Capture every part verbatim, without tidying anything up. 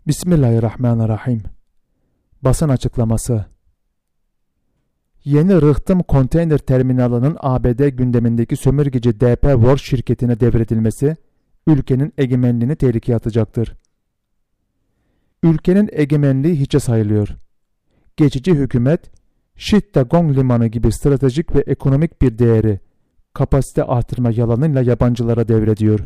Bismillahirrahmanirrahim. Basın açıklaması. Yeni Rıhtım Konteyner Terminalı'nın A B D gündemindeki sömürgeci D P World şirketine devredilmesi, ülkenin egemenliğini tehlikeye atacaktır. Ülkenin egemenliği hiçe sayılıyor. Geçici hükümet, Chittagong Limanı gibi stratejik ve ekonomik bir değeri, kapasite artırma yalanıyla yabancılara devrediyor.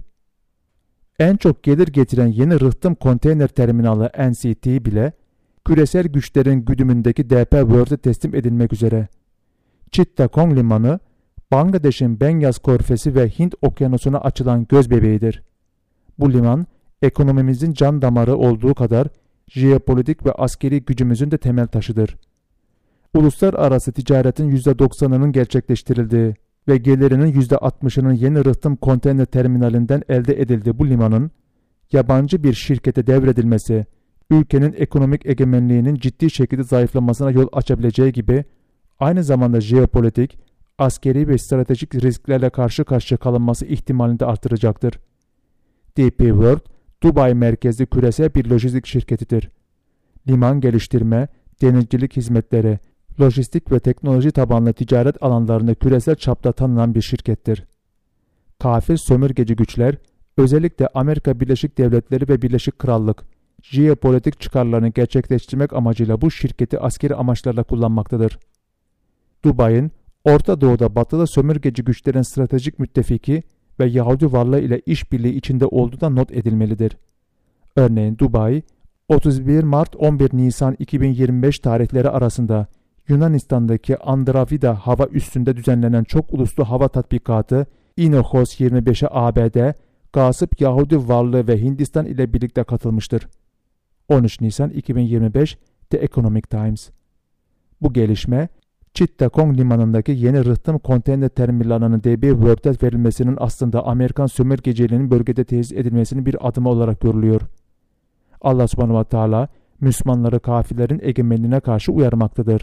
En çok gelir getiren Yeni Rıhtım Konteyner Terminalı N C T bile, küresel güçlerin güdümündeki D P World'e teslim edilmek üzere. Chittagong Limanı, Bangladeş'in Benyas Körfezi ve Hint Okyanusu'na açılan gözbebeğidir. Bu liman, ekonomimizin can damarı olduğu kadar, jeopolitik ve askeri gücümüzün de temel taşıdır. Uluslararası ticaretin yüzde doksanının gerçekleştirildiği ve gelirinin yüzde altmışının Yeni Rıhtım Konteyner Terminalinden elde edildiği bu limanın, yabancı bir şirkete devredilmesi, ülkenin ekonomik egemenliğinin ciddi şekilde zayıflamasına yol açabileceği gibi, aynı zamanda jeopolitik, askeri ve stratejik risklerle karşı karşıya kalınması ihtimalini de artıracaktır. D P World, Dubai merkezli küresel bir lojistik şirketidir. Liman geliştirme, denizcilik hizmetleri, lojistik ve teknoloji tabanlı ticaret alanlarında küresel çapta tanınan bir şirkettir. Kafir sömürgeci güçler, özellikle Amerika Birleşik Devletleri ve Birleşik Krallık, jeopolitik çıkarlarını gerçekleştirmek amacıyla bu şirketi askeri amaçlarla kullanmaktadır. Dubai'nin, Orta Doğu'da batılı sömürgeci güçlerin stratejik müttefiki ve Yahudi varlığı ile işbirliği içinde olduğu da not edilmelidir. Örneğin Dubai, otuz bir Mart on bir Nisan iki bin yirmi beş tarihleri arasında Yunanistan'daki Andravida hava üssünde düzenlenen çok uluslu hava tatbikatı İnohos yirmi beşe A B D, Gasip Yahudi varlığı ve Hindistan ile birlikte katılmıştır. on üç Nisan iki bin yirmi beş The Economic Times. Bu gelişme, Chittagong Limanı'ndaki Yeni Rıhtım Konteyner Terminalı'nın D P World'e verilmesinin aslında Amerikan sömürgeciliğinin bölgede tesis edilmesinin bir adımı olarak görülüyor. Allah subhanahu ve teala Müslümanları kafirlerin egemenliğine karşı uyarmaktadır.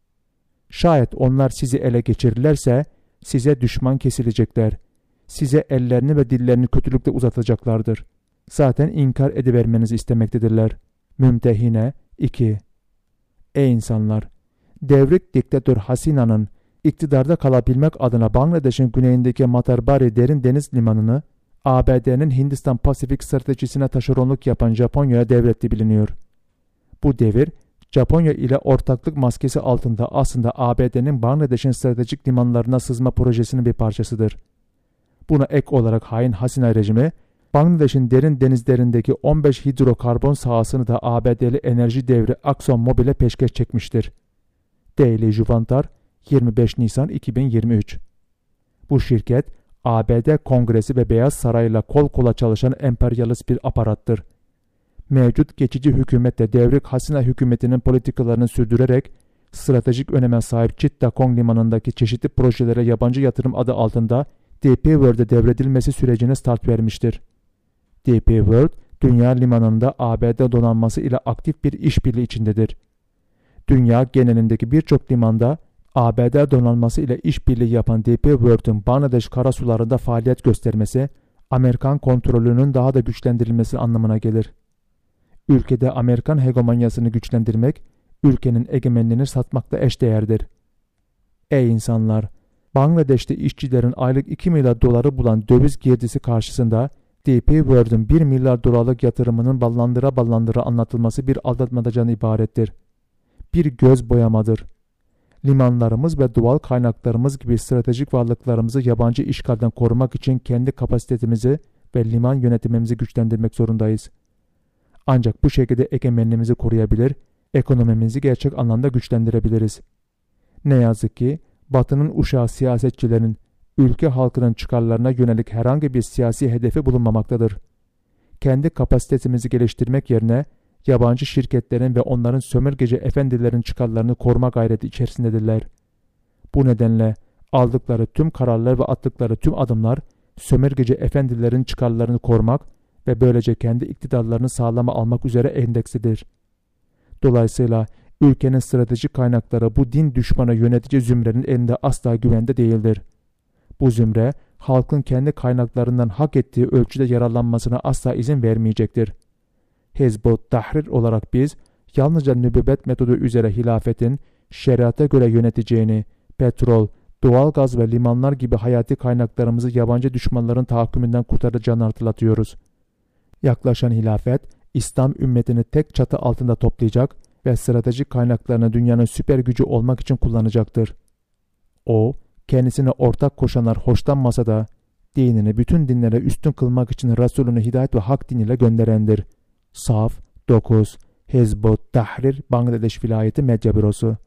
Şayet onlar sizi ele geçirirlerse size düşman kesilecekler. Size ellerini ve dillerini kötülükle uzatacaklardır. Zaten inkar edivermenizi istemektedirler. Mümtehine iki. Ey insanlar! Devrik diktatör Hasina'nın iktidarda kalabilmek adına Bangladeş'in güneyindeki Matarbari derin deniz limanını A B D'nin Hindistan Pasifik stratejisine taşeronluk yapan Japonya'ya devretti biliniyor. Bu devir, Japonya ile ortaklık maskesi altında aslında A B D'nin Bangladeş'in stratejik limanlarına sızma projesinin bir parçasıdır. Buna ek olarak hain Hasina rejimi, Bangladeş'in derin denizlerindeki on beş hidrokarbon sahasını da A B D'li enerji devri ExxonMobil'e peşkeş çekmiştir. Daily Juvantar yirmi beş Nisan iki bin yirmi üç. Bu şirket, A B D Kongresi ve Beyaz Saray'la kol kola çalışan emperyalist bir aparattır. Mevcut geçici hükümetle devrik Hasina hükümetinin politikalarını sürdürerek stratejik öneme sahip Chittagong Limanı'ndaki çeşitli projelere yabancı yatırım adı altında D P World'e devredilmesi sürecine start vermiştir. D P World, dünya limanında A B D donanması ile aktif bir işbirliği içindedir. Dünya genelindeki birçok limanda A B D donanması ile işbirliği yapan D P World'un Bangladeş karasularında faaliyet göstermesi, Amerikan kontrolünün daha da güçlendirilmesi anlamına gelir. Ülkede Amerikan hegemonyasını güçlendirmek, ülkenin egemenliğini satmakla eşdeğerdir. Ey insanlar! Bangladeş'te işçilerin aylık iki milyar doları bulan döviz girdisi karşısında D P World'un bir milyar dolarlık yatırımının ballandıra ballandıra anlatılması bir aldatmacadan ibarettir. Bir göz boyamadır. Limanlarımız ve doğal kaynaklarımız gibi stratejik varlıklarımızı yabancı işgalden korumak için kendi kapasitemizi ve liman yönetimimizi güçlendirmek zorundayız. Ancak bu şekilde egemenliğimizi koruyabilir, ekonomimizi gerçek anlamda güçlendirebiliriz. Ne yazık ki Batı'nın uşağı siyasetçilerin ülke halkının çıkarlarına yönelik herhangi bir siyasi hedefi bulunmamaktadır. Kendi kapasitemizi geliştirmek yerine yabancı şirketlerin ve onların sömürgeci efendilerin çıkarlarını koruma gayreti içerisindedirler. Bu nedenle aldıkları tüm kararlar ve attıkları tüm adımlar sömürgeci efendilerin çıkarlarını korumak ve böylece kendi iktidarlarını sağlama almak üzere endekslidir. Dolayısıyla ülkenin stratejik kaynakları bu din düşmanı yönetici zümrenin elinde asla güvende değildir. Bu zümre, halkın kendi kaynaklarından hak ettiği ölçüde yararlanmasına asla izin vermeyecektir. Hizb-ut Tahrir olarak biz yalnızca nübüvvet metodu üzere hilafetin şeriata göre yöneteceğini, petrol, doğalgaz ve limanlar gibi hayati kaynaklarımızı yabancı düşmanların tahakkümünden kurtaracağını hatırlatıyoruz. Yaklaşan hilafet, İslam ümmetini tek çatı altında toplayacak ve stratejik kaynaklarını dünyanın süper gücü olmak için kullanacaktır. O, kendisine ortak koşanlar hoşlanmasa da, dinini bütün dinlere üstün kılmak için Resulünü hidayet ve hak diniyle gönderendir. Saf dokuz Hizb-ut Tahrir Bangladeş Vilayeti Medya Bürosu